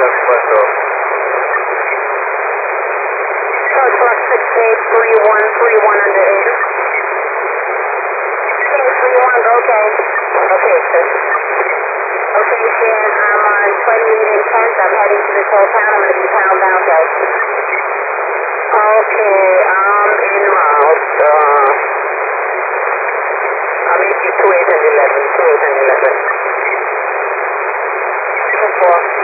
Fox 6-8-3131 under 8. 6-8-31, okay. Okay, sir. Okay, Shan, I'm on 28 and 10th. I'm heading to this whole town. I'm going to be pound bound, guys. Okay, I'm in route. I'll meet you 2-8 and 11. 2-8 and 11. 4.